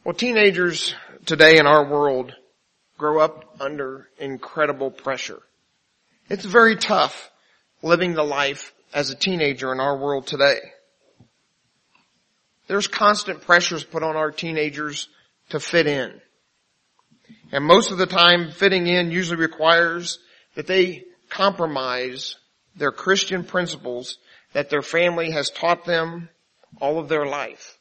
Well, teenagers today in our world grow up under incredible pressure. It's very tough living the life as a teenager in our world today. There's constant pressures put on our teenagers to fit in. And most of the time, fitting in usually requires that they compromise their Christian principles that their family has taught them all of their life.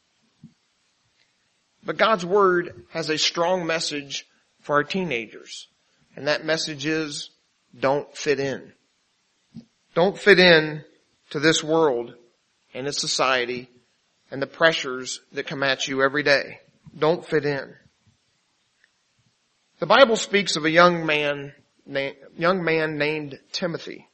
But God's Word has a strong message for our teenagers. And that message is, don't fit in. Don't fit in to this world and its society and the pressures that come at you every day. Don't fit in. The Bible speaks of a young man named Timothy.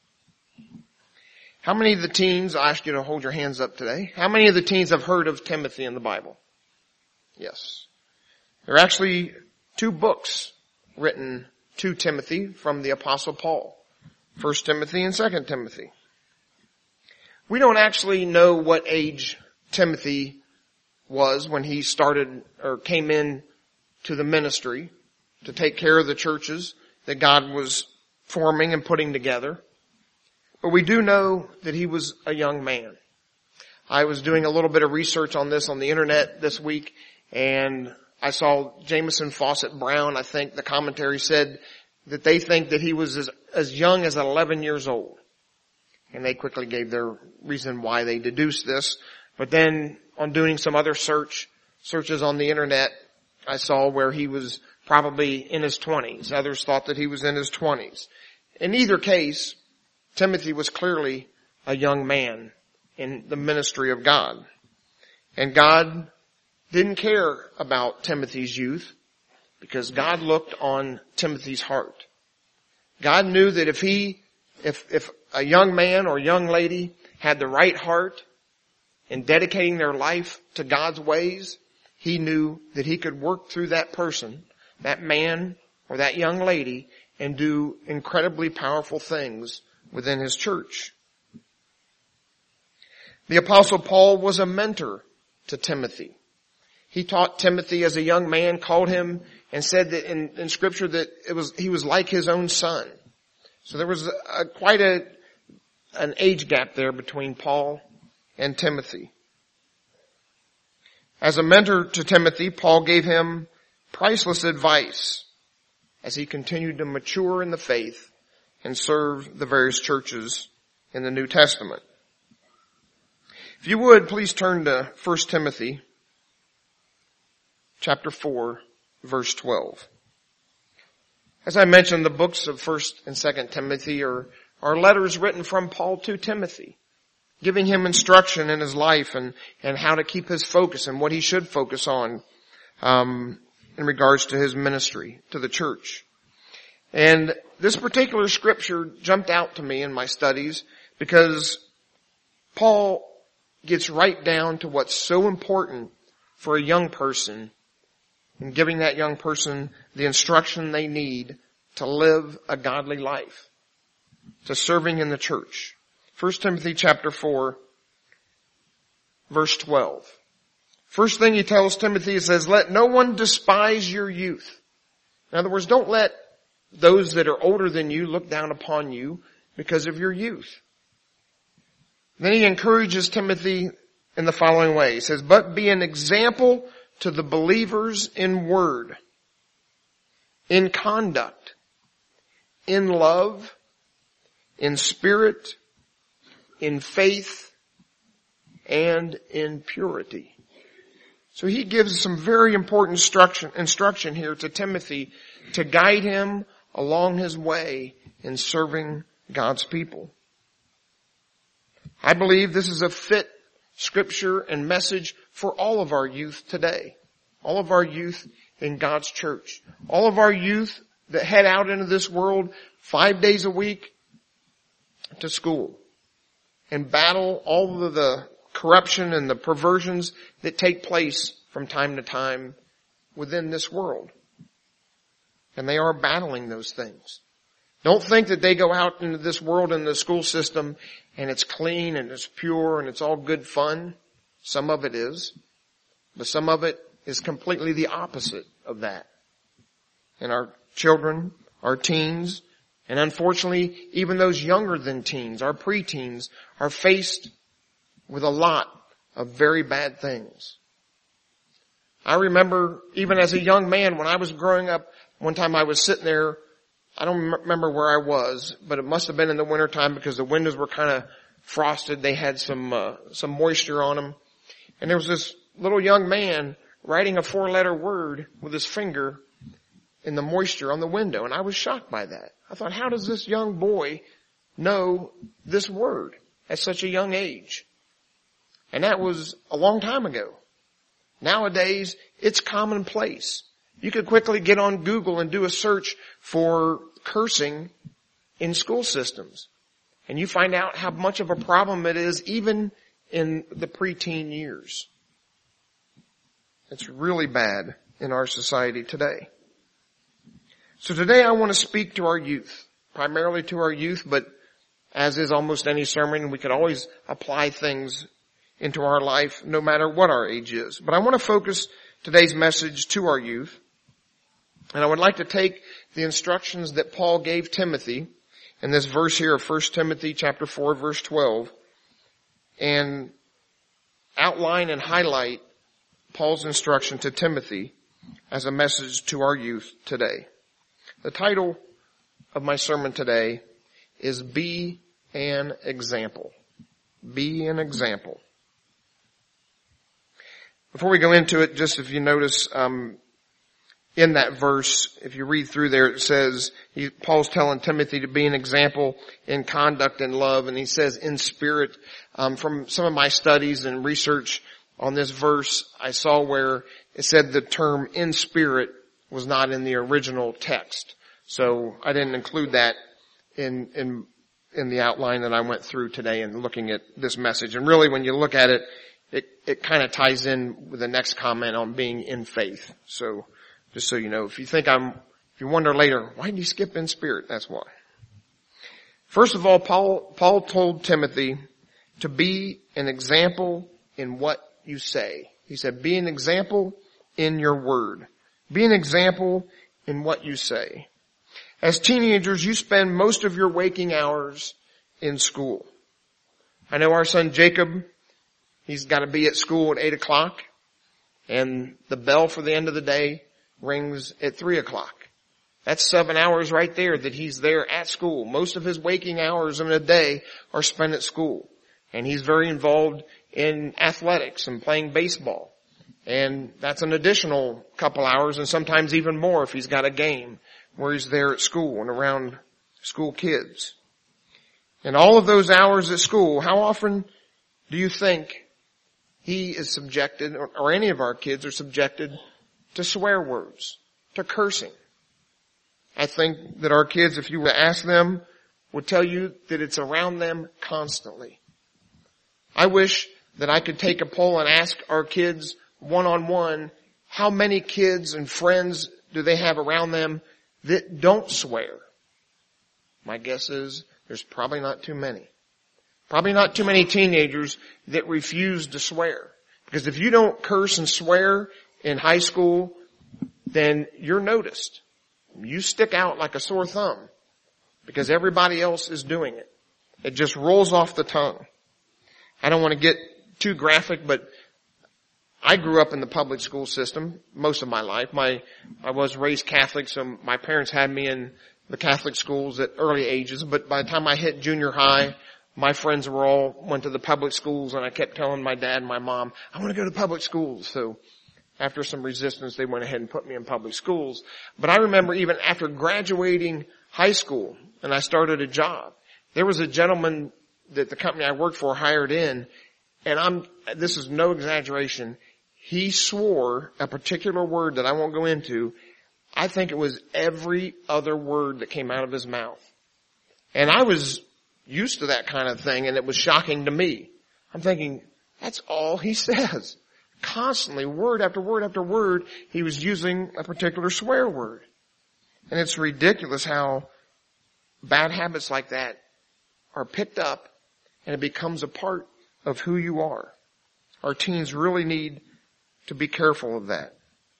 How many of the teens, I ask you to hold your hands up today, how many of the teens have heard of Timothy in the Bible? Yes. There are actually 2 books written to Timothy from the Apostle Paul. 1 Timothy and 2 Timothy. We don't actually know what age Timothy was when he started or came in to the ministry to take care of the churches that God was forming and putting together. But we do know that he was a young man. I was doing a little bit of research on this on the internet this week, and I saw Jameson Fawcett Brown, I think the commentary said that they think that he was as young as 11 years old. And they quickly gave their reason why they deduced this. But then on doing some other searches on the internet, I saw where he was probably in his 20s. Others thought that he was in his 20s. In either case, Timothy was clearly a young man in the ministry of God. And God didn't care about Timothy's youth because God looked on Timothy's heart. God knew that if a young man or young lady had the right heart in dedicating their life to God's ways, he knew that he could work through that person, that man or that young lady, and do incredibly powerful things within his church. The Apostle Paul was a mentor to Timothy. He taught Timothy as a young man, called him and said that in Scripture that he was like his own son. So there was quite an age gap there between Paul and Timothy. As a mentor to Timothy, Paul gave him priceless advice as he continued to mature in the faith and serve the various churches in the New Testament. If you would, please turn to 1 Timothy chapter 4, verse 12. As I mentioned, the books of 1 and 2 Timothy are letters written from Paul to Timothy, giving him instruction in his life and how to keep his focus and what he should focus on in regards to his ministry to the church. And this particular scripture jumped out to me in my studies because Paul gets right down to what's so important for a young person and giving that young person the instruction they need to live a godly life, to serving in the church. 1 Timothy chapter 4, verse 12. First thing he tells Timothy, he says, let no one despise your youth. In other words, don't let those that are older than you look down upon you because of your youth. Then he encourages Timothy in the following way. He says, but be an example to the believers in word, in conduct, in love, in spirit, in faith, and in purity. So he gives some very important instruction here to Timothy to guide him along his way in serving God's people. I believe this is a fit scripture and message for all of our youth today. All of our youth in God's church. All of our youth that head out into this world 5 days a week to school and battle all of the corruption and the perversions that take place from time to time within this world. And they are battling those things. Don't think that they go out into this world in the school system and it's clean and it's pure and it's all good fun. Some of it is. But some of it is completely the opposite of that. And our children, our teens, and unfortunately even those younger than teens, our preteens, are faced with a lot of very bad things. I remember even as a young man when I was growing up, one time I was sitting there, I don't remember where I was, but it must have been in the wintertime because the windows were kind of frosted. They had some moisture on them. And there was this little young man writing a 4-letter word with his finger in the moisture on the window. And I was shocked by that. I thought, how does this young boy know this word at such a young age? And that was a long time ago. Nowadays, it's commonplace. You could quickly get on Google and do a search for cursing in school systems. And you find out how much of a problem it is even in the preteen years. It's really bad in our society today. So today I want to speak to our youth, primarily to our youth, but as is almost any sermon, we could always apply things into our life no matter what our age is. But I want to focus today's message to our youth. And I would like to take the instructions that Paul gave Timothy in this verse here of 1 Timothy chapter 4 verse 12 and outline and highlight Paul's instruction to Timothy as a message to our youth today. The title of my sermon today is Be an Example. Be an example. Before we go into it, just if you notice, in that verse, if you read through there, it says, Paul's telling Timothy to be an example in conduct and love, and he says in spirit. From some of my studies and research on this verse, I saw where it said the term in spirit was not in the original text. So I didn't include that in the outline that I went through today in looking at this message. And really when you look at it, it kind of ties in with the next comment on being in faith. So just so you know, if you wonder later, why did he skip in spirit? That's why. First of all, Paul told Timothy to be an example in what you say. He said, be an example in your word. Be an example in what you say. As teenagers, you spend most of your waking hours in school. I know our son Jacob, he's got to be at school at 8 o'clock, and the bell for the end of the day rings at 3 o'clock. That's 7 hours right there that he's there at school. Most of his waking hours in a day are spent at school. And he's very involved in athletics and playing baseball. And that's an additional couple hours and sometimes even more if he's got a game where he's there at school and around school kids. And all of those hours at school, how often do you think he is subjected, or any of our kids are subjected to swear words, to cursing? I think that our kids, if you were to ask them, would tell you that it's around them constantly. I wish that I could take a poll and ask our kids one-on-one, how many kids and friends do they have around them that don't swear? My guess is there's probably not too many. Probably not too many teenagers that refuse to swear. Because if you don't curse and swear in high school, then you're noticed. You stick out like a sore thumb because everybody else is doing it. It just rolls off the tongue. I don't want to get too graphic, but I grew up in the public school system most of my life. I was raised Catholic, so my parents had me in the Catholic schools at early ages, but by the time I hit junior high, my friends went to the public schools, and I kept telling my dad and my mom, I want to go to public schools. So after some resistance, they went ahead and put me in public schools. But I remember even after graduating high school and I started a job, there was a gentleman that the company I worked for hired in, and this is no exaggeration, he swore a particular word that I won't go into. I think it was every other word that came out of his mouth. And I was used to that kind of thing, and it was shocking to me. I'm thinking, that's all he says. Constantly, word after word after word, he was using a particular swear word. And it's ridiculous how bad habits like that are picked up and it becomes a part of who you are. Our teens really need to be careful of that.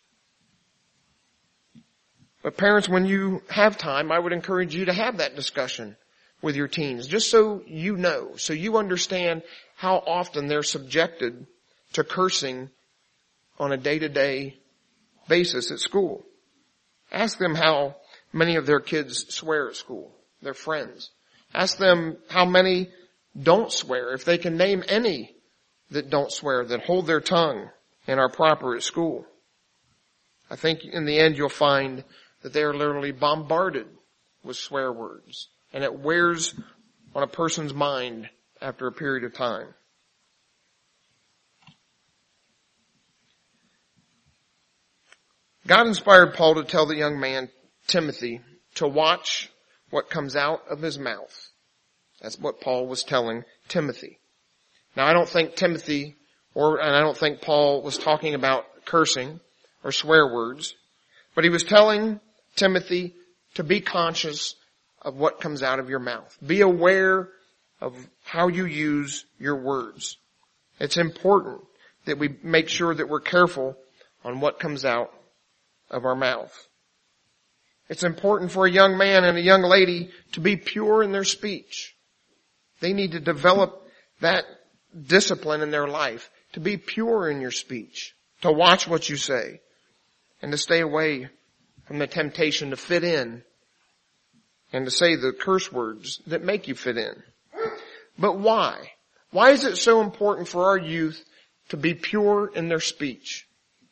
But parents, when you have time, I would encourage you to have that discussion with your teens, just so you know, so you understand how often they're subjected to cursing on a day-to-day basis at school. Ask them how many of their kids swear at school, their friends. Ask them how many don't swear, if they can name any that don't swear, that hold their tongue and are proper at school. I think in the end you'll find that they are literally bombarded with swear words, and it wears on a person's mind after a period of time. God inspired Paul to tell the young man, Timothy, to watch what comes out of his mouth. That's what Paul was telling Timothy. Now, I don't think Timothy, and I don't think Paul was talking about cursing or swear words, but he was telling Timothy to be conscious of what comes out of your mouth. Be aware of how you use your words. It's important that we make sure that we're careful on what comes out of our mouth. It's important for a young man and a young lady to be pure in their speech. They need to develop that discipline in their life, to be pure in your speech, to watch what you say, and to stay away from the temptation to fit in and to say the curse words that make you fit in. But why? Why is it so important for our youth to be pure in their speech?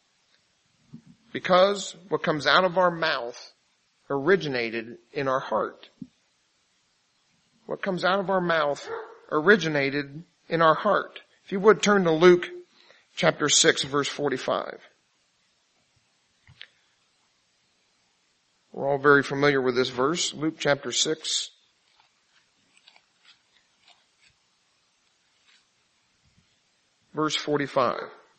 Because what comes out of our mouth originated in our heart. What comes out of our mouth originated in our heart. If you would turn to Luke chapter 6, verse 45. We're all very familiar with this verse. Luke chapter 6. Verse 45.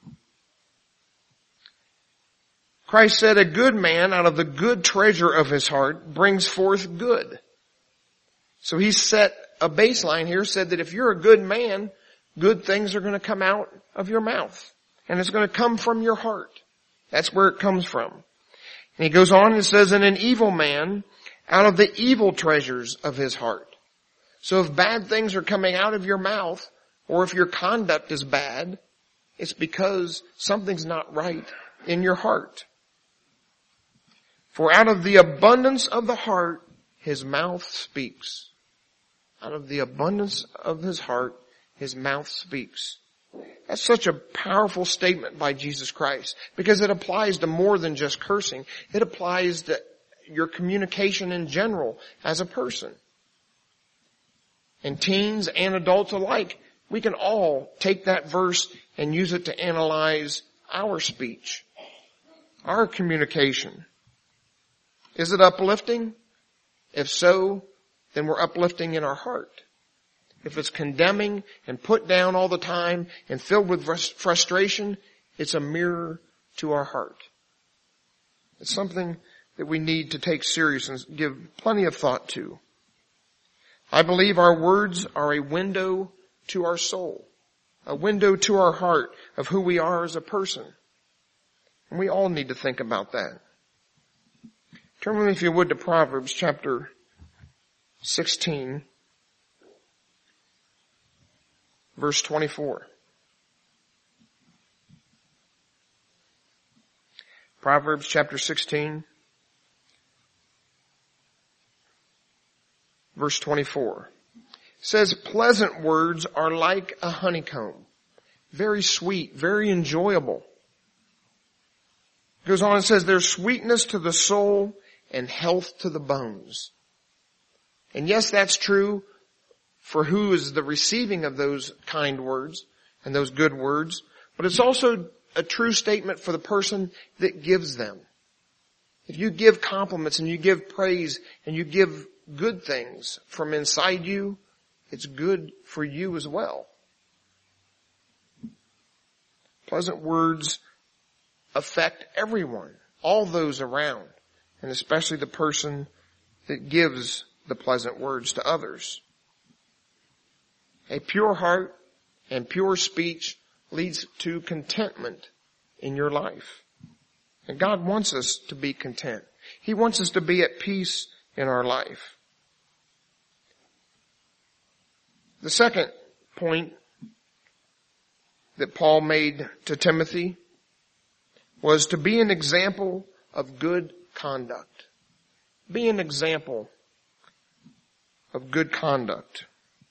Christ said, a good man out of the good treasure of his heart brings forth good. So he set a baseline here, said that if you're a good man, good things are going to come out of your mouth. And it's going to come from your heart. That's where it comes from. And he goes on and says, and an evil man out of the evil treasures of his heart. So if bad things are coming out of your mouth, or if your conduct is bad, it's because something's not right in your heart. For out of the abundance of the heart, his mouth speaks. Out of the abundance of his heart, his mouth speaks. That's such a powerful statement by Jesus Christ, because it applies to more than just cursing. It applies to your communication in general as a person. And teens and adults alike, we can all take that verse and use it to analyze our speech, our communication. Is it uplifting? If so, then we're uplifting in our heart. If it's condemning and put down all the time and filled with frustration, it's a mirror to our heart. It's something that we need to take serious and give plenty of thought to. I believe our words are a window to our soul, a window to our heart of who we are as a person. And we all need to think about that. Turn with me, if you would, to Proverbs chapter 16. Verse 24. Proverbs chapter 16. Verse 24. It says, pleasant words are like a honeycomb. Very sweet, very enjoyable. It goes on and says, there's sweetness to the soul and health to the bones. And yes, that's true for who is the receiving of those kind words and those good words, but it's also a true statement for the person that gives them. If you give compliments and you give praise and you give good things from inside you, it's good for you as well. Pleasant words affect everyone, all those around, and especially the person that gives the pleasant words to others. A pure heart and pure speech leads to contentment in your life. And God wants us to be content. He wants us to be at peace in our life. The second point that Paul made to Timothy was to be an example of good conduct. Be an example of good conduct.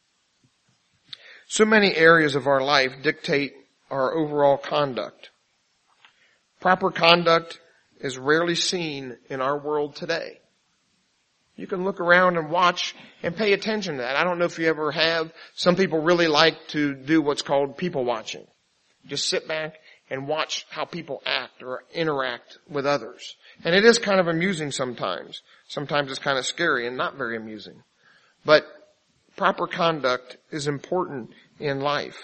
So many areas of our life dictate our overall conduct. Proper conduct is rarely seen in our world today. You can look around and watch and pay attention to that. I don't know if you ever have. Some people really like to do what's called people watching. Just sit back and watch how people act or interact with others. And it is kind of amusing sometimes. Sometimes it's kind of scary and not very amusing. But proper conduct is important in life.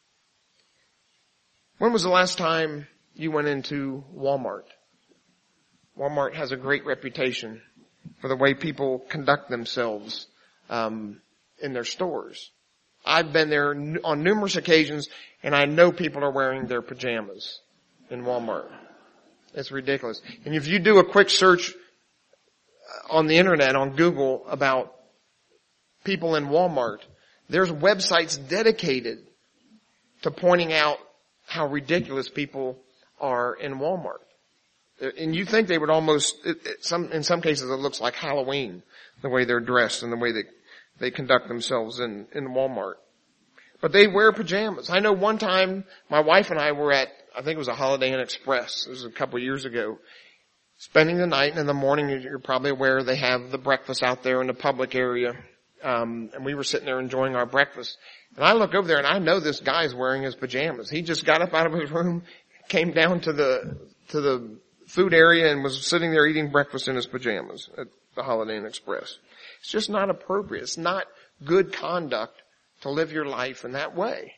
When was the last time you went into Walmart? Walmart has a great reputation for the way people conduct themselves in their stores. I've been there on numerous occasions, and I know people are wearing their pajamas in Walmart. It's ridiculous. And if you do a quick search on the internet, on Google, about people in Walmart, there's websites dedicated to pointing out how ridiculous people are in Walmart. And you think they would almost, in some cases it looks like Halloween, the way they're dressed and the way they conduct themselves in Walmart. But they wear pajamas. I know one time my wife and I were at, I think it was a Holiday Inn Express. It was a couple of years ago. Spending the night, and in the morning, you're probably aware, they have the breakfast out there in the public area. And we were sitting there enjoying our breakfast. And I look over there and I know this guy's wearing his pajamas. He just got up out of his room, came down to the food area and was sitting there eating breakfast in his pajamas at the Holiday Inn Express. It's just not appropriate. It's not good conduct to live your life in that way.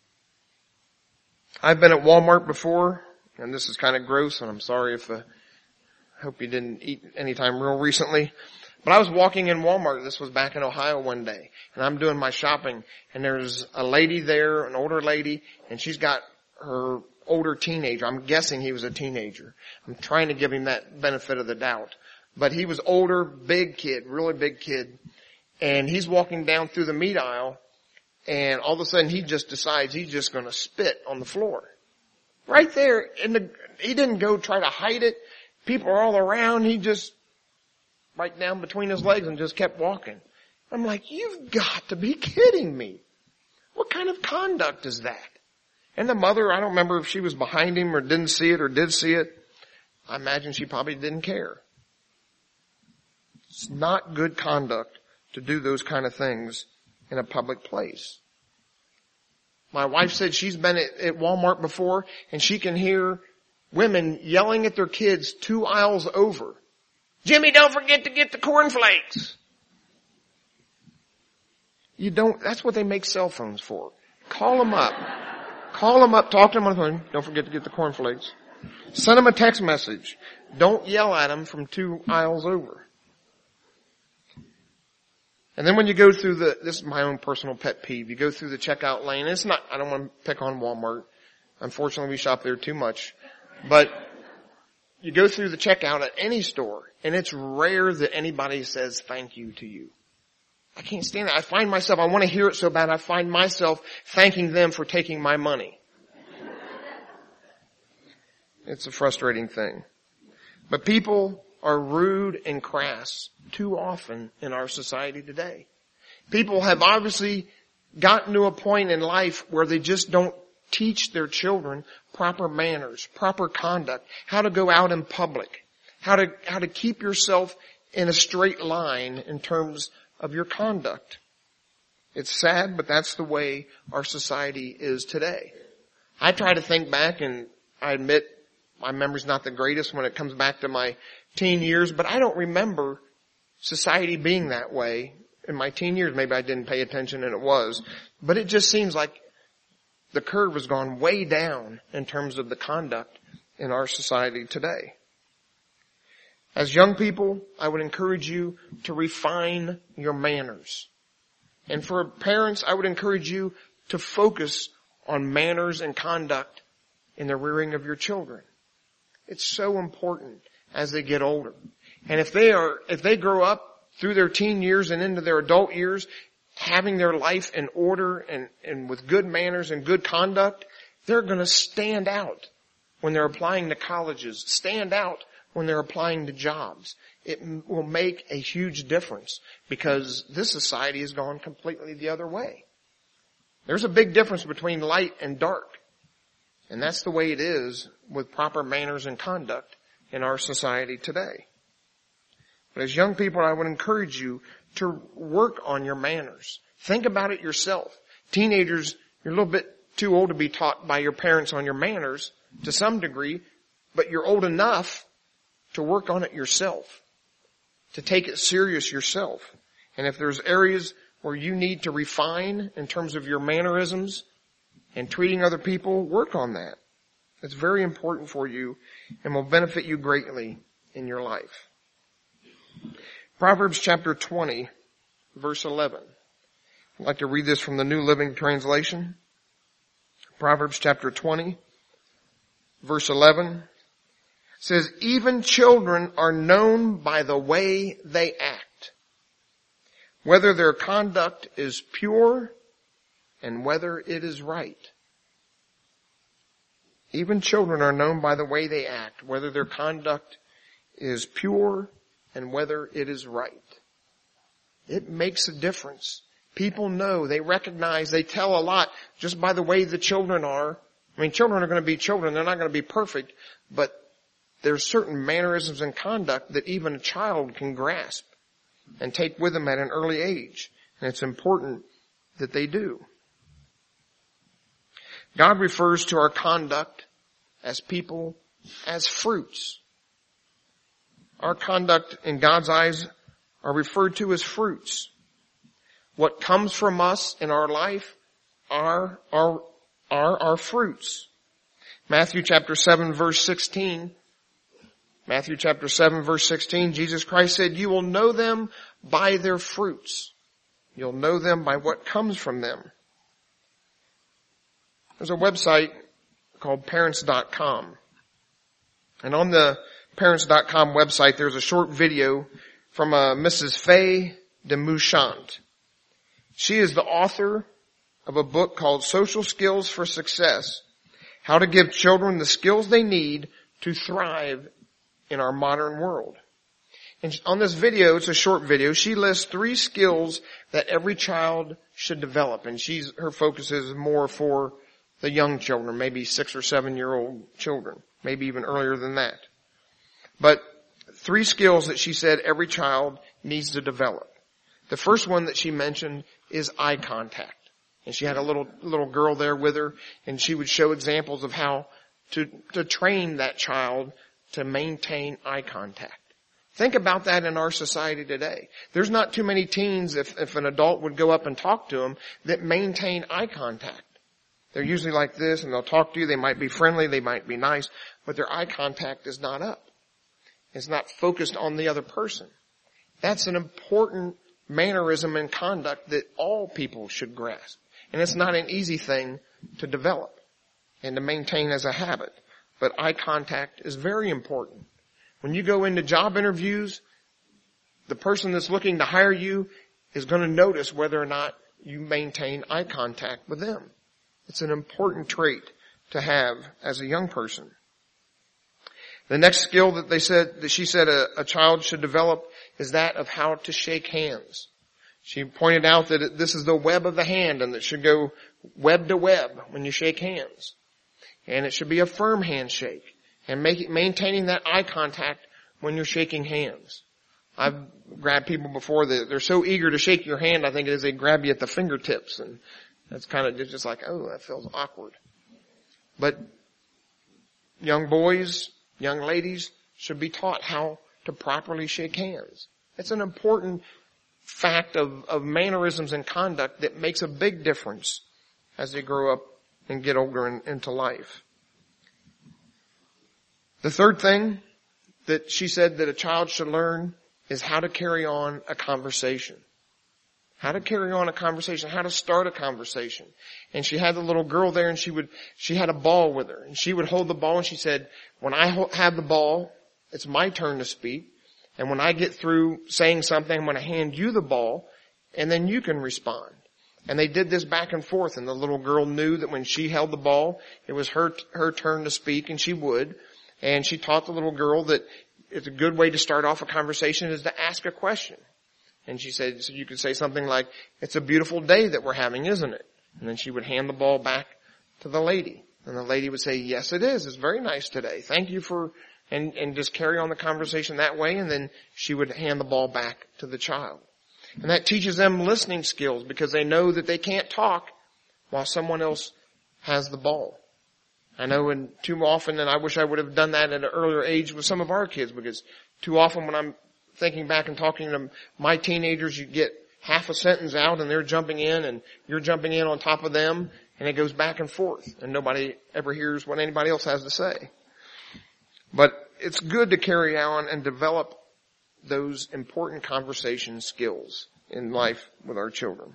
I've been at Walmart before, and this is kind of gross, and I'm sorry if I hope you didn't eat any time real recently. But I was walking in Walmart, this was back in Ohio one day, and I'm doing my shopping, and there's a lady there, an older lady, and she's got her older teenager. I'm guessing he was a teenager. I'm trying to give him that benefit of the doubt. But he was older, big kid, really big kid, and he's walking down through the meat aisle, and all of a sudden he just decides he's just going to spit on the floor. Right there, he didn't go try to hide it. People are all around. He just right down between his legs and just kept walking. I'm like, you've got to be kidding me. What kind of conduct is that? And the mother, I don't remember if she was behind him or didn't see it or did see it. I imagine she probably didn't care. It's not good conduct to do those kind of things in a public place. My wife said she's been at Walmart before and she can hear women yelling at their kids 2 aisles over. Jimmy, don't forget to get the cornflakes. That's what they make cell phones for. Call them up. Call them up, talk to them on the phone. Don't forget to get the cornflakes. Send them a text message. Don't yell at them from 2 aisles over. And then when you go through this is my own personal pet peeve, you go through the checkout lane. I don't want to pick on Walmart. Unfortunately, we shop there too much. But you go through the checkout at any store, and it's rare that anybody says thank you to you. I can't stand that. I want to hear it so bad, I find myself thanking them for taking my money. It's a frustrating thing. But people are rude and crass too often in our society today. People have obviously gotten to a point in life where they just don't teach their children proper manners, proper conduct, how to go out in public, how to keep yourself in a straight line in terms of your conduct. It's sad, but that's the way our society is today. I try to think back, and I admit my memory's not the greatest when it comes back to my teen years, but I don't remember society being that way. In my teen years, maybe I didn't pay attention and it was, but it just seems like the curve has gone way down in terms of the conduct in our society today. As young people, I would encourage you to refine your manners. And for parents, I would encourage you to focus on manners and conduct in the rearing of your children. It's so important as they get older. And if they grow up through their teen years and into their adult years, having their life in order and with good manners and good conduct, they're going to stand out when they're applying to colleges, stand out when they're applying to jobs. It will make a huge difference because this society has gone completely the other way. There's a big difference between light and dark. And that's the way it is with proper manners and conduct in our society today. But as young people, I would encourage you to work on your manners. Think about it yourself. Teenagers, you're a little bit too old to be taught by your parents on your manners to some degree, but you're old enough to work on it yourself, to take it serious yourself. And if there's areas where you need to refine in terms of your mannerisms and treating other people, work on that. It's very important for you and will benefit you greatly in your life. Proverbs chapter 20, verse 11. I'd like to read this from the New Living Translation. Proverbs chapter 20, verse 11 says, even children are known by the way they act, whether their conduct is pure and whether it is right. Even children are known by the way they act, whether their conduct is pure and whether it is right. It makes a difference. People know, they recognize, they tell a lot just by the way the children are. I mean, children are going to be children. They're not going to be perfect, but there's certain mannerisms and conduct that even a child can grasp and take with them at an early age. And it's important that they do. God refers to our conduct as people as fruits. Our conduct in God's eyes are referred to as fruits. What comes from us in our life are our fruits. Matthew chapter 7 verse 16, Jesus Christ said, you will know them by their fruits. You'll know them by what comes from them. There's a website called parents.com. And on the parents.com website, there's a short video from Mrs. Faye de Mouchant. She is the author of a book called Social Skills for Success, How to Give Children the Skills They Need to Thrive in Our Modern World. And on this video, it's a short video, she lists 3 skills that every child should develop. And her focus is more for the young children, maybe 6 or 7-year-old children, maybe even earlier than that. But 3 skills that she said every child needs to develop. The first one that she mentioned is eye contact. And she had a little girl there with her, and she would show examples of how to train that child to maintain eye contact. Think about that in our society today. There's not too many teens, if an adult would go up and talk to them, that maintain eye contact. They're usually like this, and they'll talk to you. They might be friendly, they might be nice, but their eye contact is not up. It's not focused on the other person. That's an important mannerism and conduct that all people should grasp. And it's not an easy thing to develop and to maintain as a habit. But eye contact is very important. When you go into job interviews, the person that's looking to hire you is going to notice whether or not you maintain eye contact with them. It's an important trait to have as a young person. The next skill that she said a child should develop is that of how to shake hands. She pointed out that this is the web of the hand, and it should go web to web when you shake hands. And it should be a firm handshake, and maintaining that eye contact when you're shaking hands. I've grabbed people before that they're so eager to shake your hand, I think it is they grab you at the fingertips, and that's kind of just like, oh, that feels awkward. But young boys, young ladies should be taught how to properly shake hands. It's an important fact of mannerisms and conduct that makes a big difference as they grow up and get older and into life. The third thing that she said that a child should learn is how to carry on a conversation. how to carry on a conversation, how to start a conversation. And she had the little girl there, and she had a ball with her, and she would hold the ball, and she said, when I have the ball, it's my turn to speak. And when I get through saying something, I'm going to hand you the ball, and then you can respond. And they did this back and forth, and the little girl knew that when she held the ball, it was her turn to speak, and she would. And she taught the little girl that it's a good way to start off a conversation is to ask a question. And she said, so you could say something like, it's a beautiful day that we're having, isn't it? And then she would hand the ball back to the lady. And the lady would say, yes, it is. It's very nice today. Thank you for, and just carry on the conversation that way. And then she would hand the ball back to the child. And that teaches them listening skills because they know that they can't talk while someone else has the ball. I know and too often, and I wish I would have done that at an earlier age with some of our kids, because too often when I'm thinking back and talking to my teenagers, you get half a sentence out and they're jumping in and you're jumping in on top of them, and it goes back and forth and nobody ever hears what anybody else has to say. But it's good to carry on and develop those important conversation skills in life with our children.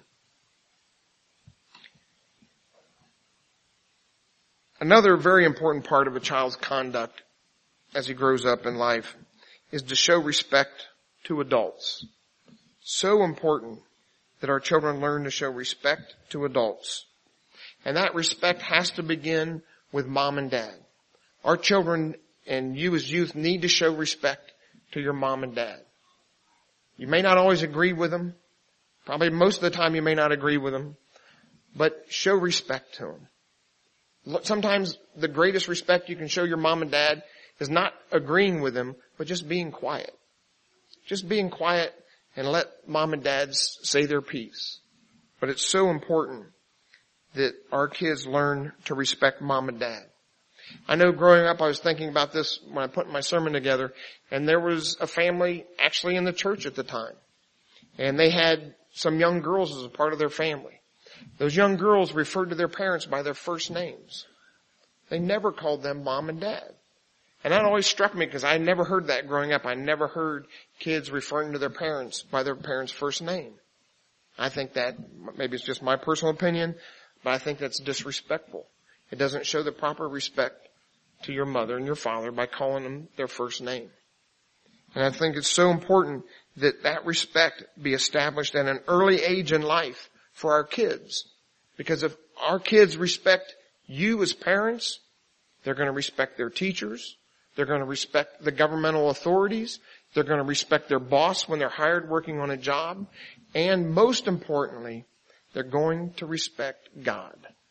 Another very important part of a child's conduct as he grows up in life is to show respect to adults. So important that our children learn to show respect to adults. And that respect has to begin with mom and dad. Our children and you as youth need to show respect to your mom and dad. You may not always agree with them. Probably most of the time you may not agree with them. But show respect to them. Sometimes the greatest respect you can show your mom and dad is not agreeing with them, but just being quiet. Just being quiet and let mom and dad say their piece. But it's so important that our kids learn to respect mom and dad. I know growing up I was thinking about this when I put my sermon together, and there was a family actually in the church at the time. And they had some young girls as a part of their family. Those young girls referred to their parents by their first names. They never called them mom and dad. And that always struck me because I never heard that growing up. I never heard kids referring to their parents by their parents' first name. I think that, maybe it's just my personal opinion, but I think that's disrespectful. It doesn't show the proper respect to your mother and your father by calling them their first name. And I think it's so important that that respect be established at an early age in life for our kids. Because if our kids respect you as parents, they're going to respect their teachers. They're going to respect the governmental authorities. They're going to respect their boss when they're hired working on a job. And most importantly, they're going to respect God.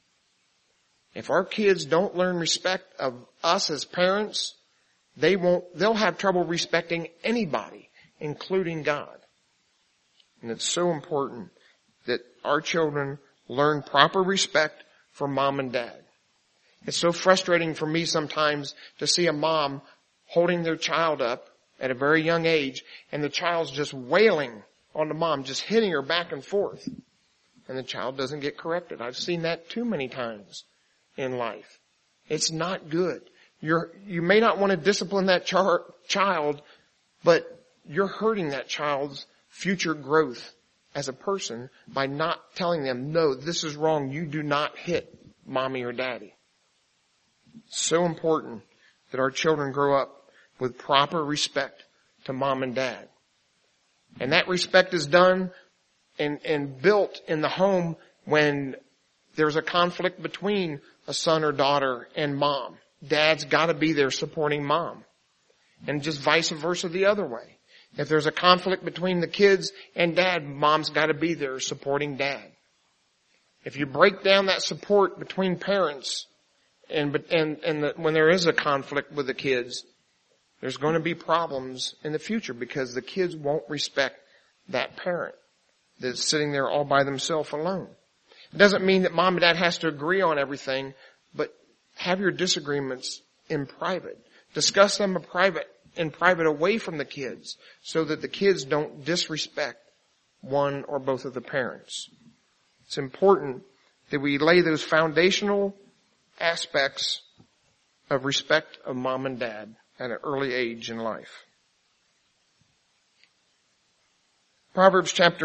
If our kids don't learn respect of us as parents, they'll have trouble respecting anybody, including God. And it's so important that our children learn proper respect for mom and dad. It's so frustrating for me sometimes to see a mom holding their child up at a very young age, and the child's just wailing on the mom, just hitting her back and forth. And the child doesn't get corrected. I've seen that too many times in life. It's not good. You may not want to discipline that child, but you're hurting that child's future growth as a person by not telling them, no, this is wrong. You do not hit mommy or daddy. It's so important that our children grow up with proper respect to mom and dad. And that respect is done and built in the home when there's a conflict between a son or daughter and mom. Dad's got to be there supporting mom. And just vice versa the other way. If there's a conflict between the kids and dad, mom's got to be there supporting dad. If you break down that support between parents and when there is a conflict with the kids, there's going to be problems in the future because the kids won't respect that parent that's sitting there all by themselves alone. It doesn't mean that mom and dad has to agree on everything, but have your disagreements in private. Discuss them in private away from the kids so that the kids don't disrespect one or both of the parents. It's important that we lay those foundational aspects of respect of mom and dad at an early age in life. Proverbs chapter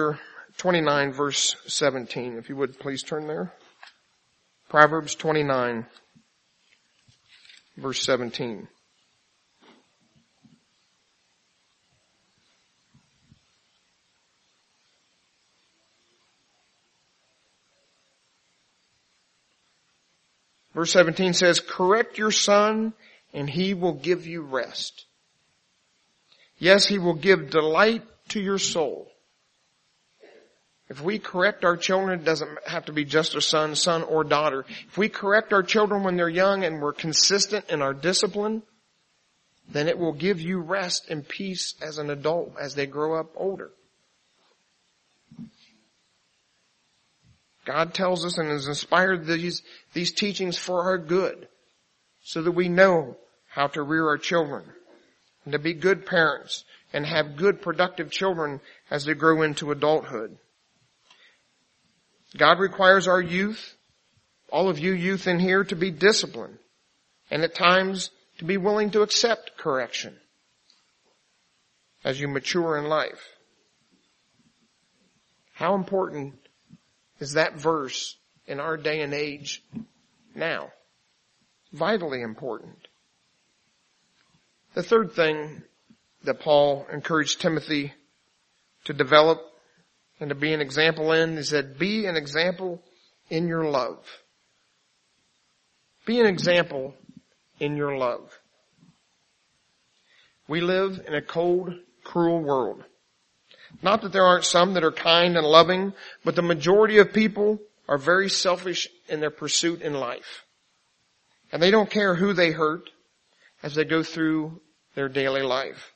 29 verse 17. If you would please turn there. Proverbs 29 verse 17. Verse 17 says, correct your son and he will give you rest. Yes, he will give delight to your soul. If we correct our children, it doesn't have to be just a son or daughter. If we correct our children when they're young and we're consistent in our discipline, then it will give you rest and peace as an adult as they grow up older. God tells us and has inspired these teachings for our good so that we know how to rear our children and to be good parents and have good productive children as they grow into adulthood. God requires our youth, all of you youth in here, to be disciplined and at times to be willing to accept correction as you mature in life. How important is that verse in our day and age now? Vitally important. The third thing that Paul encouraged Timothy to develop and to be an example in is that be an example in your love. Be an example in your love. We live in a cold, cruel world. Not that there aren't some that are kind and loving, but the majority of people are very selfish in their pursuit in life. And they don't care who they hurt as they go through their daily life.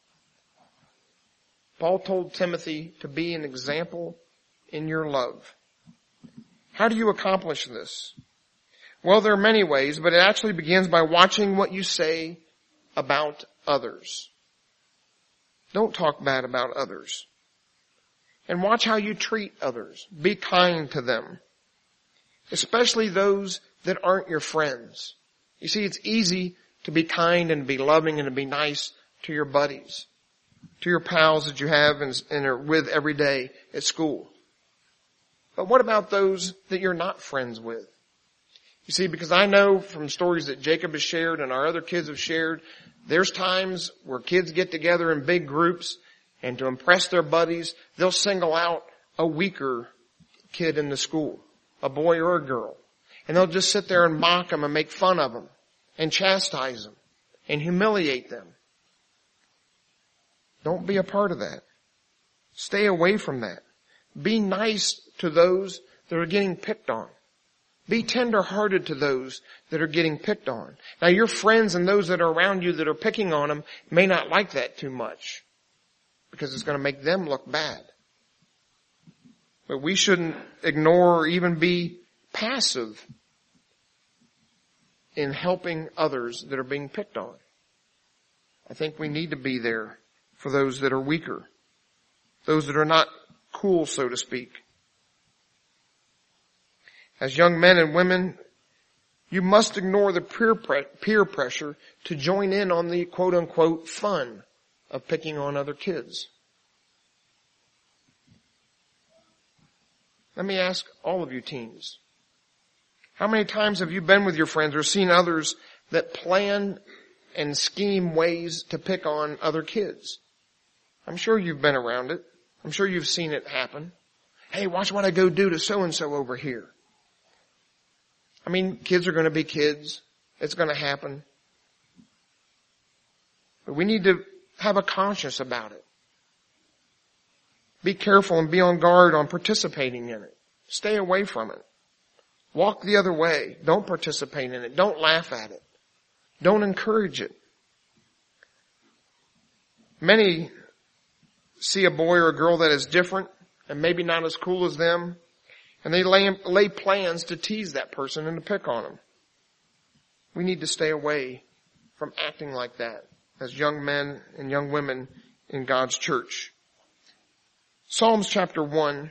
Paul told Timothy to be an example in your love. How do you accomplish this? Well, there are many ways, but it actually begins by watching what you say about others. Don't talk bad about others. And watch how you treat others. Be kind to them. Especially those that aren't your friends. You see, it's easy to be kind and be loving and to be nice to your buddies, to your pals that you have and are with every day at school. But what about those that you're not friends with? You see, because I know from stories that Jacob has shared and our other kids have shared, there's times where kids get together in big groups and to impress their buddies, they'll single out a weaker kid in the school, a boy or a girl. And they'll just sit there and mock them and make fun of them and chastise them and humiliate them. Don't be a part of that. Stay away from that. Be nice to those that are getting picked on. Be tender-hearted to those that are getting picked on. Now your friends and those that are around you that are picking on them may not like that too much because it's going to make them look bad. But we shouldn't ignore or even be passive in helping others that are being picked on. I think we need to be there for those that are weaker, those that are not cool, so to speak. As young men and women, you must ignore the peer pressure to join in on the quote-unquote fun of picking on other kids. Let me ask all of you teens, how many times have you been with your friends or seen others that plan and scheme ways to pick on other kids? I'm sure you've been around it. I'm sure you've seen it happen. Hey, watch what I go do to so-and-so over here. I mean, kids are going to be kids. It's going to happen. But we need to have a conscience about it. Be careful and be on guard on participating in it. Stay away from it. Walk the other way. Don't participate in it. Don't laugh at it. Don't encourage it. Many see a boy or a girl that is different and maybe not as cool as them, and they lay plans to tease that person and to pick on them. We need to stay away from acting like that as young men and young women in God's church. Psalms chapter 1,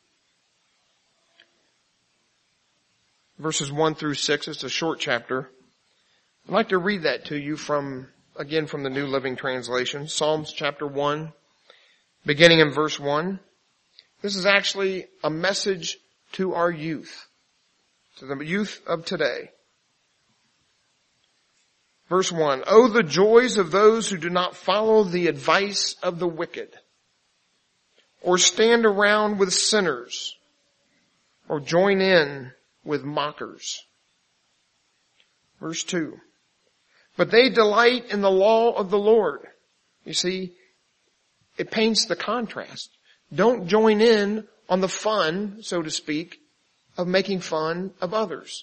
verses 1 through 6. It's a short chapter. I'd like to read that to you from the New Living Translation. Psalms chapter 1, beginning in verse 1. This is actually a message to our youth, to the youth of today. Verse 1, "Oh, the joys of those who do not follow the advice of the wicked, or stand around with sinners, or join in with mockers." Verse 2, "But they delight in the law of the Lord." You see, it paints the contrast. Don't join in on the fun, so to speak, of making fun of others.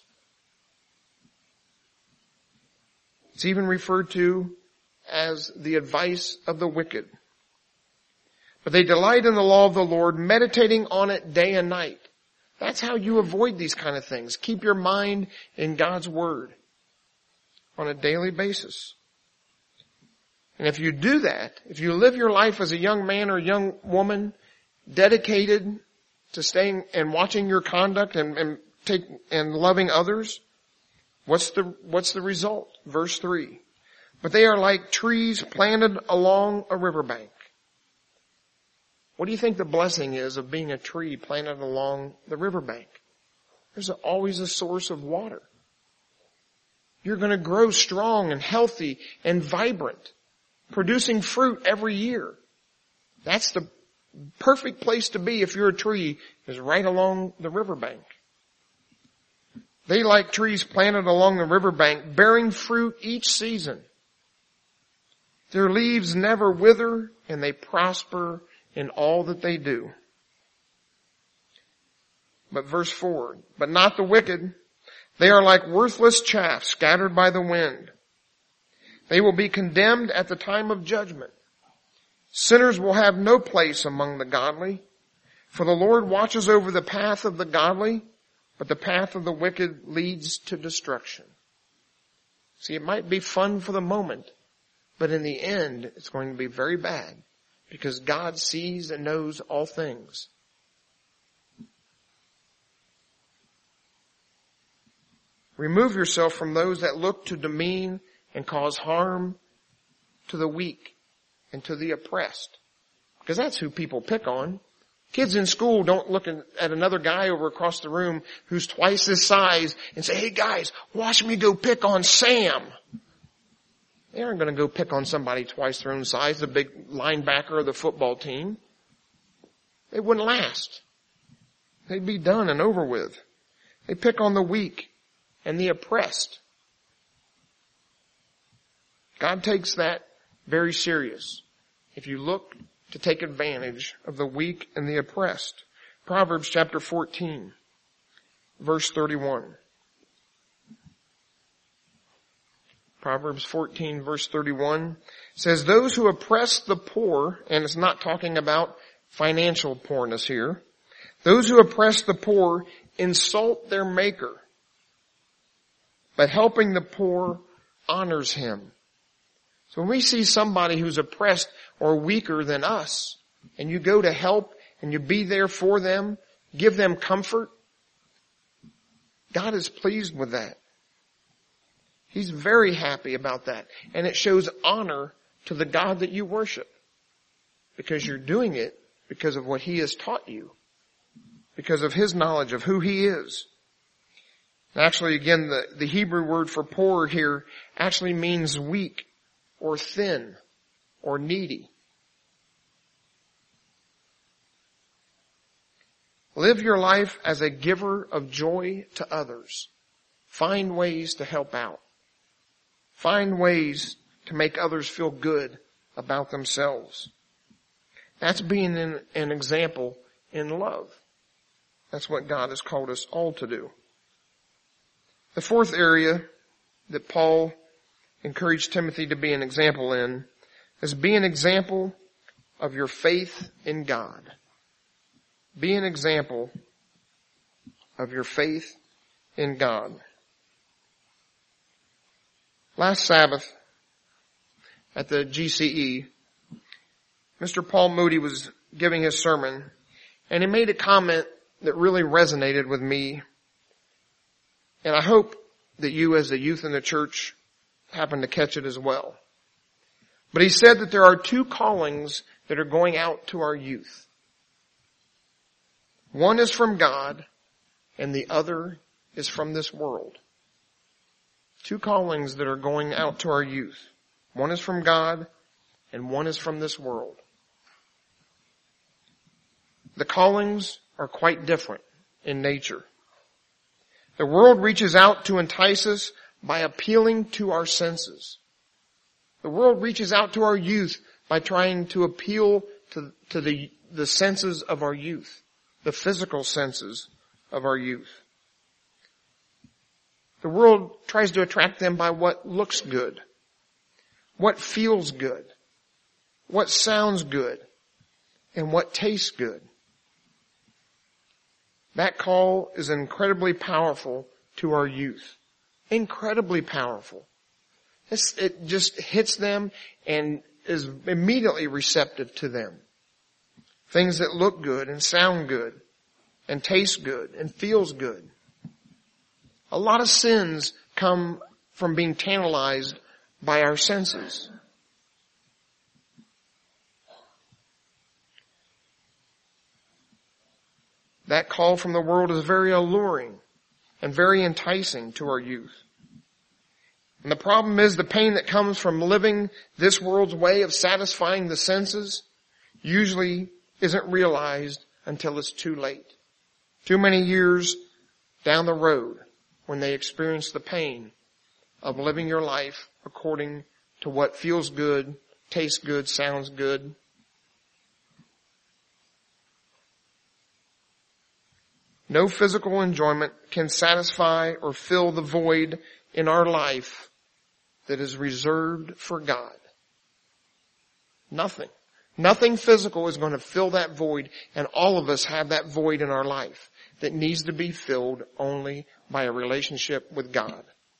It's even referred to as the advice of the wicked. "But they delight in the law of the Lord, meditating on it day and night." That's how you avoid these kind of things. Keep your mind in God's Word on a daily basis. And if you do that, if you live your life as a young man or young woman dedicated to staying and watching your conduct and loving others, what's the result? Verse 3. "But they are like trees planted along a riverbank." What do you think the blessing is of being a tree planted along the riverbank? There's always a source of water. You're going to grow strong and healthy and vibrant, producing fruit every year. That's the perfect place to be if you're a tree, is right along the riverbank. "They like trees planted along the riverbank, bearing fruit each season. Their leaves never wither, and they prosper in all that they do." But verse 4, "But not the wicked. They are like worthless chaff scattered by the wind. They will be condemned at the time of judgment. Sinners will have no place among the godly. For the Lord watches over the path of the godly, but the path of the wicked leads to destruction." See, it might be fun for the moment, but in the end, it's going to be very bad, because God sees and knows all things. "Remove yourself from those that look to demean and cause harm to the weak and to the oppressed." Because that's who people pick on. Kids in school don't look at another guy over across the room who's twice his size and say, "Hey guys, watch me go pick on Sam." They aren't going to go pick on somebody twice their own size, the big linebacker of the football team. They wouldn't last. They'd be done and over with. They pick on the weak and the oppressed. God takes that very serious. If you look to take advantage of the weak and the oppressed. Proverbs chapter 14, verse 31. Proverbs 14, verse 31 says, "Those who oppress the poor," and it's not talking about financial poorness here, "those who oppress the poor insult their maker, but helping the poor honors him." So when we see somebody who's oppressed or weaker than us, and you go to help and you be there for them, give them comfort, God is pleased with that. He's very happy about that. And it shows honor to the God that you worship, because you're doing it because of what He has taught you, because of His knowledge of who He is. Actually, again, the Hebrew word for poor here actually means weak or thin or needy. Live your life as a giver of joy to others. Find ways to help out. Find ways to make others feel good about themselves. That's being an example in love. That's what God has called us all to do. The fourth area that Paul encouraged Timothy to be an example in is be an example of your faith in God. Be an example of your faith in God. Last Sabbath at the GCE, Mr. Paul Moody was giving his sermon, and he made a comment that really resonated with me. And I hope that you as the youth in the church happen to catch it as well. But he said that there are two callings that are going out to our youth. One is from God and the other is from this world. Two callings that are going out to our youth. One is from God and one is from this world. The callings are quite different in nature. The world reaches out to entice us by appealing to our senses. The world reaches out to our youth by trying to appeal to the senses of our youth, the physical senses of our youth. The world tries to attract them by what looks good, what feels good, what sounds good, and what tastes good. That call is incredibly powerful to our youth. Incredibly powerful. It just hits them and is immediately receptive to them. Things that look good and sound good and taste good and feels good. A lot of sins come from being tantalized by our senses. That call from the world is very alluring and very enticing to our youth. And the problem is the pain that comes from living this world's way of satisfying the senses usually isn't realized until it's too late. Too many years down the road when they experience the pain of living your life according to what feels good, tastes good, sounds good. No physical enjoyment can satisfy or fill the void in our life that is reserved for God. Nothing. Nothing physical is going to fill that void, and all of us have that void in our life that needs to be filled only by a relationship with God.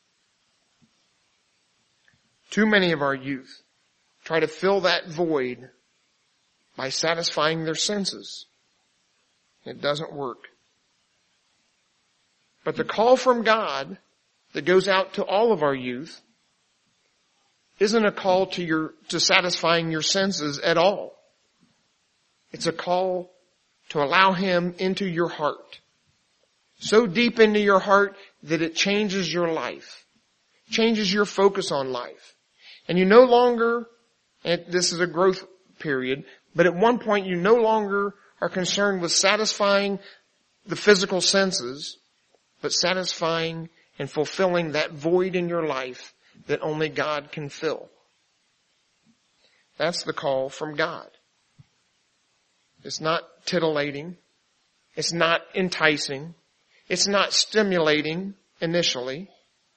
Too many of our youth try to fill that void by satisfying their senses. It doesn't work. But the call from God that goes out to all of our youth isn't a call to satisfying your senses at all. It's a call to allow Him into your heart. So deep into your heart that it changes your life. Changes your focus on life. And you no longer, and this is a growth period, but at one point you no longer are concerned with satisfying the physical senses, but satisfying and fulfilling that void in your life that only God can fill. That's the call from God. It's not titillating. It's not enticing. It's not stimulating initially.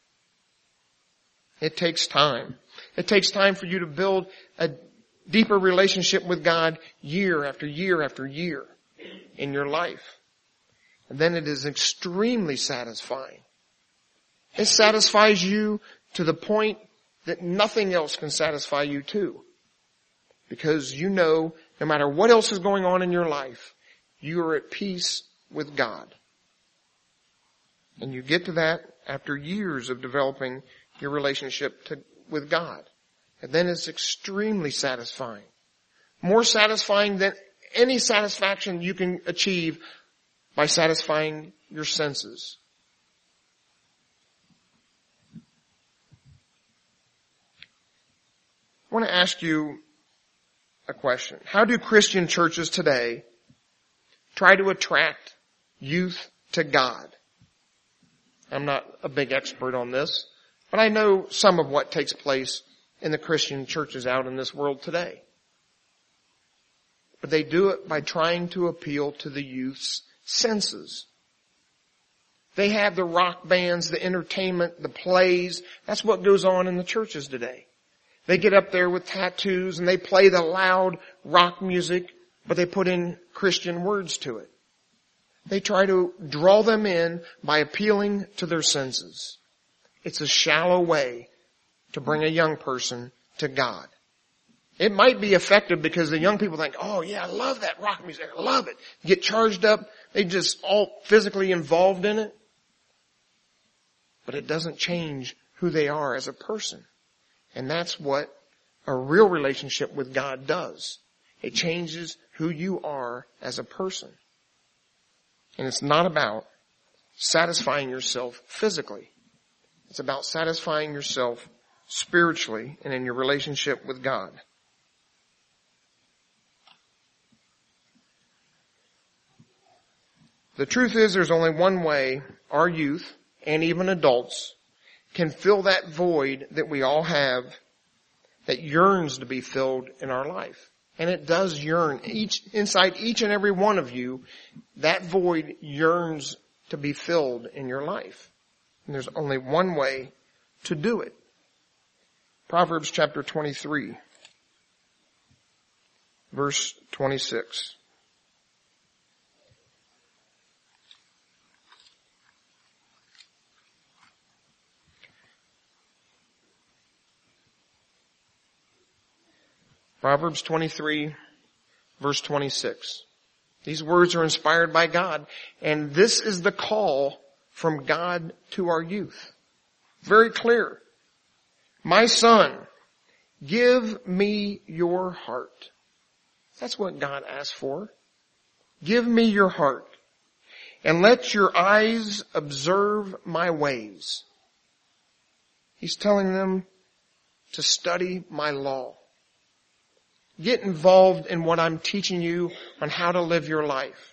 It takes time. It takes time for you to build a deeper relationship with God year after year after year in your life. And then it is extremely satisfying. It satisfies you to the point that nothing else can satisfy you too. Because you know, no matter what else is going on in your life, you are at peace with God. And you get to that after years of developing your relationship with God. And then it's extremely satisfying. More satisfying than any satisfaction you can achieve by satisfying your senses. I want to ask you a question. How do Christian churches today try to attract youth to God? I'm not a big expert on this, but I know some of what takes place in the Christian churches out in this world today. But they do it by trying to appeal to the youth's senses. They have the rock bands, the entertainment, the plays. That's what goes on in the churches today. They get up there with tattoos and they play the loud rock music, but they put in Christian words to it. They try to draw them in by appealing to their senses. It's a shallow way to bring a young person to God. It might be effective because the young people think, oh yeah, I love that rock music. I love it. Get charged up. They just all physically involved in it. But it doesn't change who they are as a person. And that's what a real relationship with God does. It changes who you are as a person. And it's not about satisfying yourself physically. It's about satisfying yourself spiritually and in your relationship with God. The truth is, there's only one way our youth and even adults can fill that void that we all have that yearns to be filled in our life. And it does yearn. Inside each and every one of you, that void yearns to be filled in your life. And there's only one way to do it. Proverbs chapter 23, verse 26. Proverbs 23, verse 26. These words are inspired by God, and this is the call from God to our youth. Very clear. My son, give me your heart. That's what God asked for. Give me your heart, and let your eyes observe my ways. He's telling them to study my law. Get involved in what I'm teaching you on how to live your life.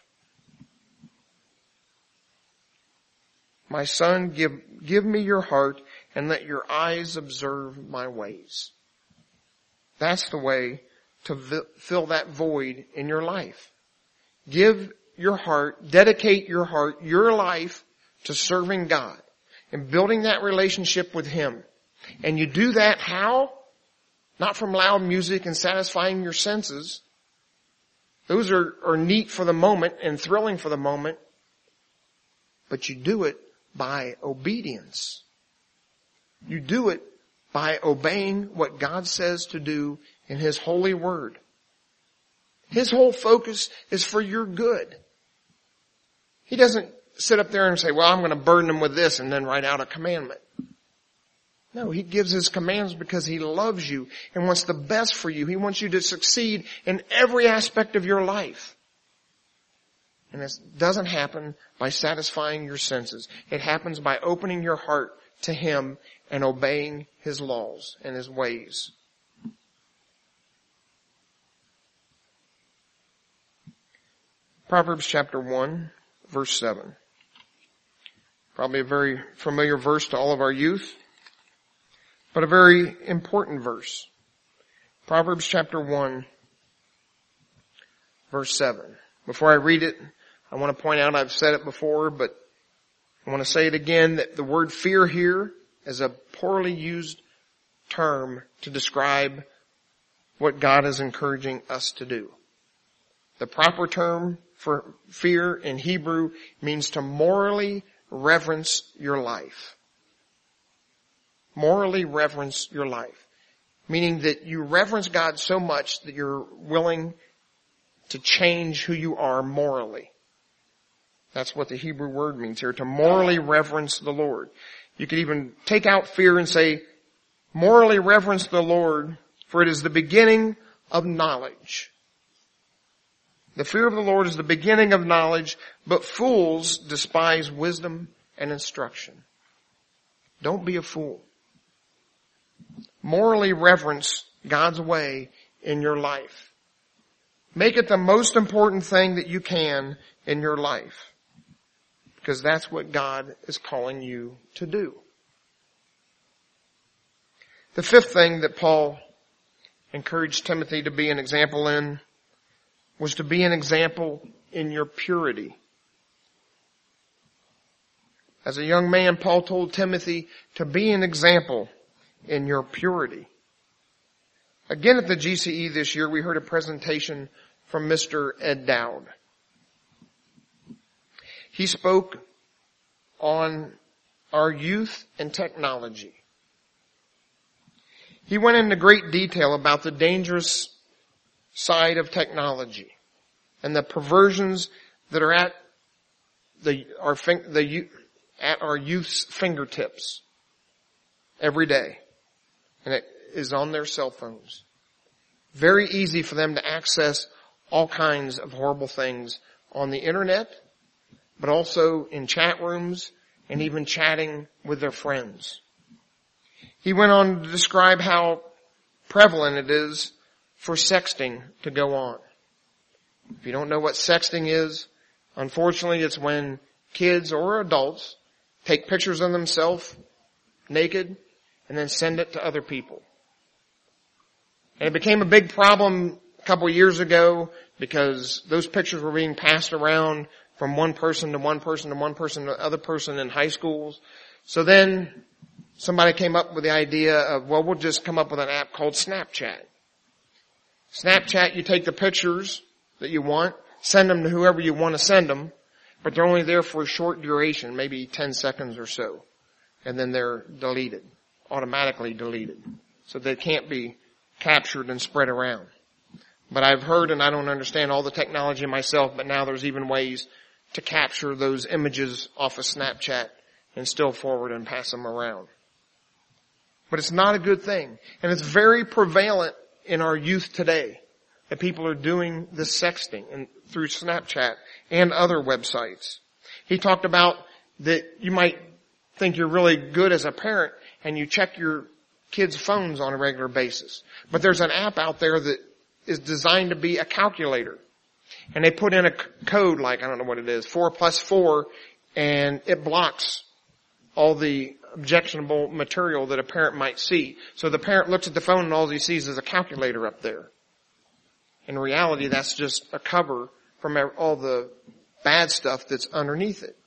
My son, give me your heart and let your eyes observe my ways. That's the way to fill that void in your life. Give your heart, dedicate your heart, your life to serving God and building that relationship with Him. And you do that how? Not from loud music and satisfying your senses. Those are neat for the moment and thrilling for the moment. But you do it by obedience. You do it by obeying what God says to do in His holy word. His whole focus is for your good. He doesn't sit up there and say, well, I'm going to burden them with this and then write out a commandment. No, He gives His commands because He loves you and wants the best for you. He wants you to succeed in every aspect of your life. And this doesn't happen by satisfying your senses. It happens by opening your heart to Him and obeying His laws and His ways. Proverbs chapter 1, verse 7. Probably a very familiar verse to all of our youth, but a very important verse. Proverbs chapter 1, verse 7. Before I read it, I want to point out, I've said it before, but I want to say it again, that the word fear here is a poorly used term to describe what God is encouraging us to do. The proper term for fear in Hebrew means to morally reverence your life. Morally reverence your life. Meaning that you reverence God so much that you're willing to change who you are morally. That's what the Hebrew word means here, to morally reverence the Lord. You could even take out fear and say, morally reverence the Lord, for it is the beginning of knowledge. The fear of the Lord is the beginning of knowledge, but fools despise wisdom and instruction. Don't be a fool. Morally reverence God's way in your life. Make it the most important thing that you can in your life. Because that's what God is calling you to do. The fifth thing that Paul encouraged Timothy to be an example in was to be an example in your purity. As a young man, Paul told Timothy to be an example in your purity. Again at the GCE this year, we heard a presentation from Mr. Ed Dowd. He spoke on our youth and technology. He went into great detail about the dangerous side of technology and the perversions that are at our youth's fingertips every day. And it is on their cell phones. Very easy for them to access all kinds of horrible things on the internet, but also in chat rooms and even chatting with their friends. He went on to describe how prevalent it is for sexting to go on. If you don't know what sexting is, unfortunately it's when kids or adults take pictures of themselves naked and then send it to other people. And it became a big problem a couple of years ago because those pictures were being passed around from one person to one person to one person to other person in high schools. So then somebody came up with the idea of, well, we'll just come up with an app called Snapchat. Snapchat, you take the pictures that you want, send them to whoever you want to send them, but they're only there for a short duration, maybe 10 seconds or so. And then they're deleted, automatically deleted. So they can't be captured and spread around. But I've heard, and I don't understand all the technology myself, but now there's even ways to capture those images off of Snapchat and still forward and pass them around. But it's not a good thing. And it's very prevalent in our youth today that people are doing this sexting and through Snapchat and other websites. He talked about that you might think you're really good as a parent and you check your kids' phones on a regular basis. But there's an app out there that is designed to be a calculator. And they put in a code like, I don't know what it is, 4 plus 4, and it blocks all the objectionable material that a parent might see. So the parent looks at the phone and all he sees is a calculator up there. In reality, that's just a cover from all the bad stuff that's underneath it.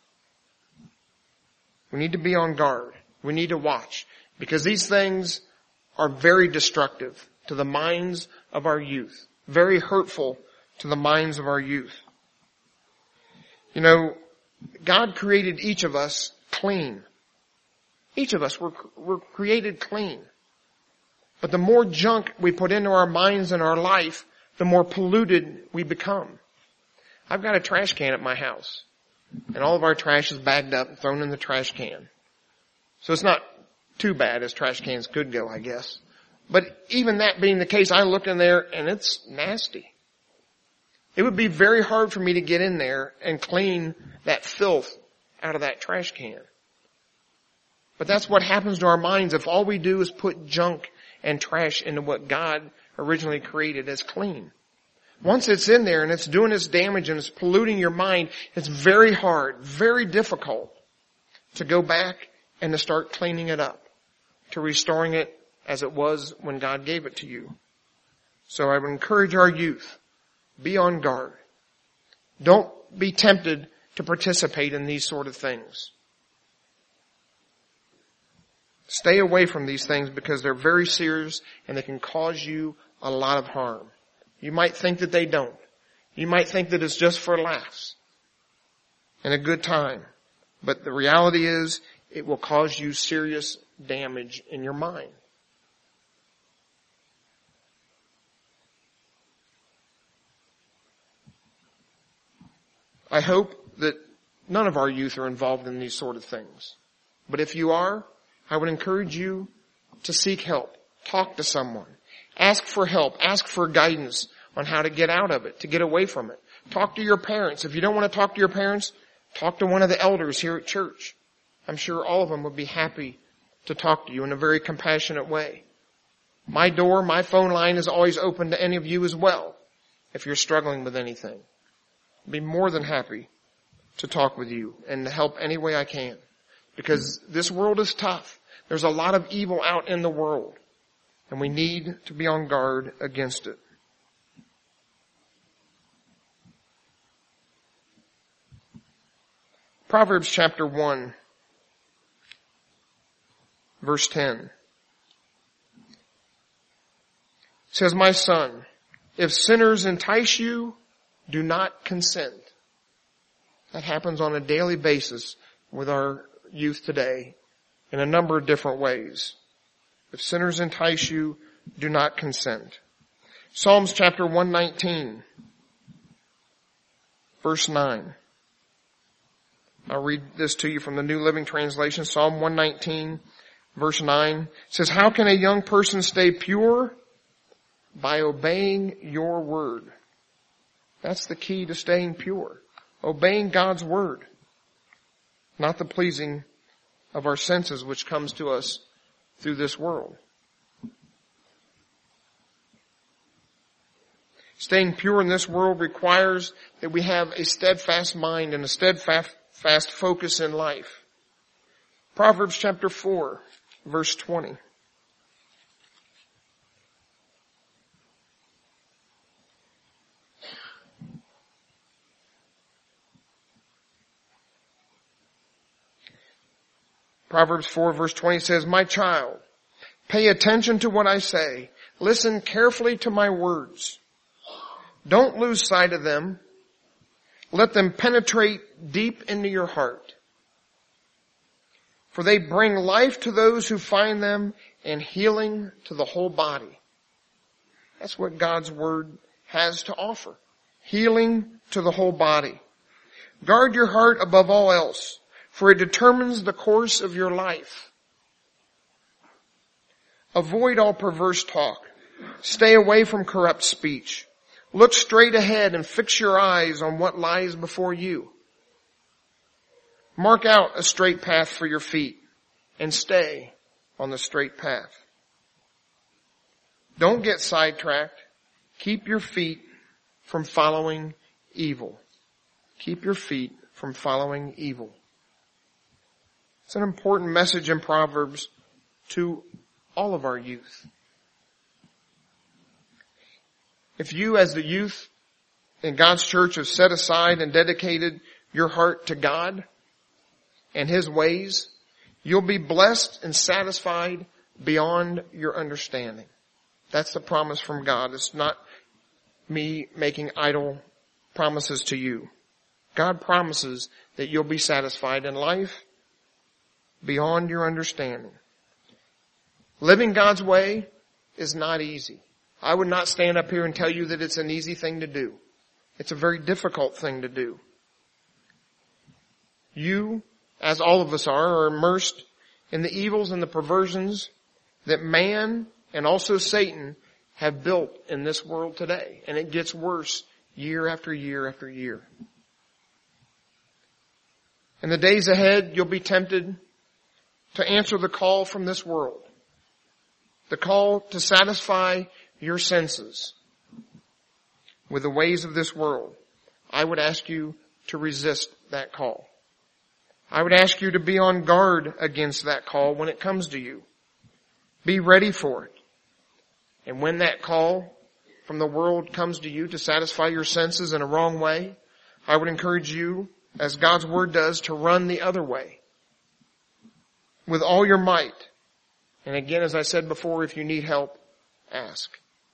We need to be on guard. We need to watch. Because these things are very destructive to the minds of our youth. Very hurtful to the minds of our youth. You know, God created each of us clean. Each of us were created clean. But the more junk we put into our minds and our life, the more polluted we become. I've got a trash can at my house. And all of our trash is bagged up and thrown in the trash can. So it's not too bad as trash cans could go, I guess. But even that being the case, I look in there and it's nasty. It would be very hard for me to get in there and clean that filth out of that trash can. But that's what happens to our minds if all we do is put junk and trash into what God originally created as clean. Once it's in there and it's doing its damage and it's polluting your mind, it's very hard, very difficult to go back and to start cleaning it up, to restoring it as it was when God gave it to you. So I would encourage our youth, be on guard. Don't be tempted to participate in these sort of things. Stay away from these things because they're very serious and they can cause you a lot of harm. You might think that they don't. You might think that it's just for laughs and a good time. But the reality is it will cause you serious damage in your mind. I hope that none of our youth are involved in these sort of things. But if you are, I would encourage you to seek help. Talk to someone. Ask for help. Ask for guidance on how to get out of it, to get away from it. Talk to your parents. If you don't want to talk to your parents, talk to one of the elders here at church. I'm sure all of them would be happy to talk to you in a very compassionate way. My door, my phone line is always open to any of you as well if you're struggling with anything. I'd be more than happy to talk with you and to help any way I can. Because this world is tough. There's a lot of evil out in the world. And we need to be on guard against it. Proverbs chapter 1, verse 10. Says, my son, if sinners entice you, do not consent. That happens on a daily basis with our youth today in a number of different ways. If sinners entice you, do not consent. Psalms chapter 119, verse 9. I'll read this to you from the New Living Translation. Psalm 119, verse 9. It says, how can a young person stay pure? By obeying your word. That's the key to staying pure. obeying God's word, not the pleasing of our senses which comes to us through this world. Staying pure in this world requires that we have a steadfast mind and a steadfast focus in life. Proverbs chapter 4, verse 20. Proverbs 4 verse 20 says, "My child, pay attention to what I say. Listen carefully to my words. Don't lose sight of them. Let them penetrate deep into your heart. For they bring life to those who find them and healing to the whole body." That's what God's word has to offer. Healing to the whole body. Guard your heart above all else, for it determines the course of your life. Avoid all perverse talk. Stay away from corrupt speech. Look straight ahead and fix your eyes on what lies before you. Mark out a straight path for your feet and stay on the straight path. Don't get sidetracked. Keep your feet from following evil. Keep your feet from following evil. It's an important message in Proverbs to all of our youth. If you as the youth in God's church have set aside and dedicated your heart to God and His ways, you'll be blessed and satisfied beyond your understanding. That's the promise from God. It's not me making idle promises to you. God promises that you'll be satisfied in life beyond your understanding. Living God's way is not easy. I would not stand up here and tell you that it's an easy thing to do. It's a very difficult thing to do. You, as all of us are immersed in the evils and the perversions that man and also Satan have built in this world today. And it gets worse year after year after year. In the days ahead, you'll be tempted to answer the call from this world. The call to satisfy your senses with the ways of this world. I would ask you to resist that call. I would ask you to be on guard against that call when it comes to you. Be ready for it. And when that call from the world comes to you to satisfy your senses in a wrong way, I would encourage you, as God's word does, to run the other way with all your might. And again, as I said before, if you need help, ask.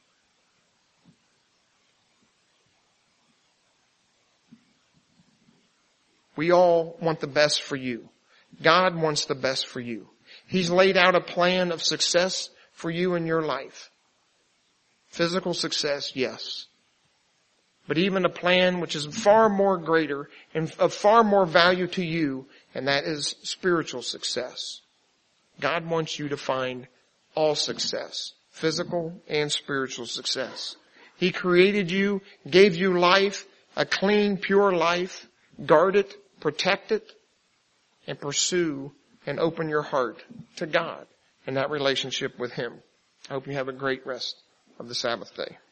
We all want the best for you. God wants the best for you. He's laid out a plan of success for you in your life. Physical success, yes. But even a plan which is far more greater and of far more value to you, and that is spiritual success. God wants you to find all success, physical and spiritual success. He created you, gave you life, a clean, pure life. Guard it, protect it, and pursue and open your heart to God and that relationship with Him. I hope you have a great rest of the Sabbath day.